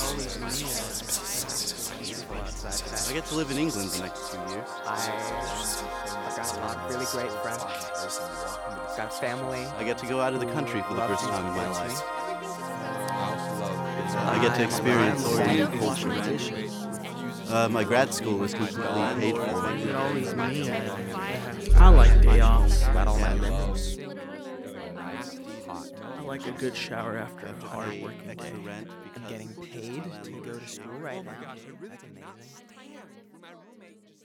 always me. It's beautiful outside I today. get to live in England the next 2 years. I've got a lot of really great friends. Got family. I get to go out of the country for the Love first to time in my support me. life. I I get to experience Orient Sam culture. tradition. My grad school is completely paid for. It's always me. I like day offs. Got all my limbs. I like a good shower after a hard Pay working extra day. rent I'm because getting paid to landlord go to is school paying. right Oh my now. gosh, I really That's did not amazing. stand for my roommate just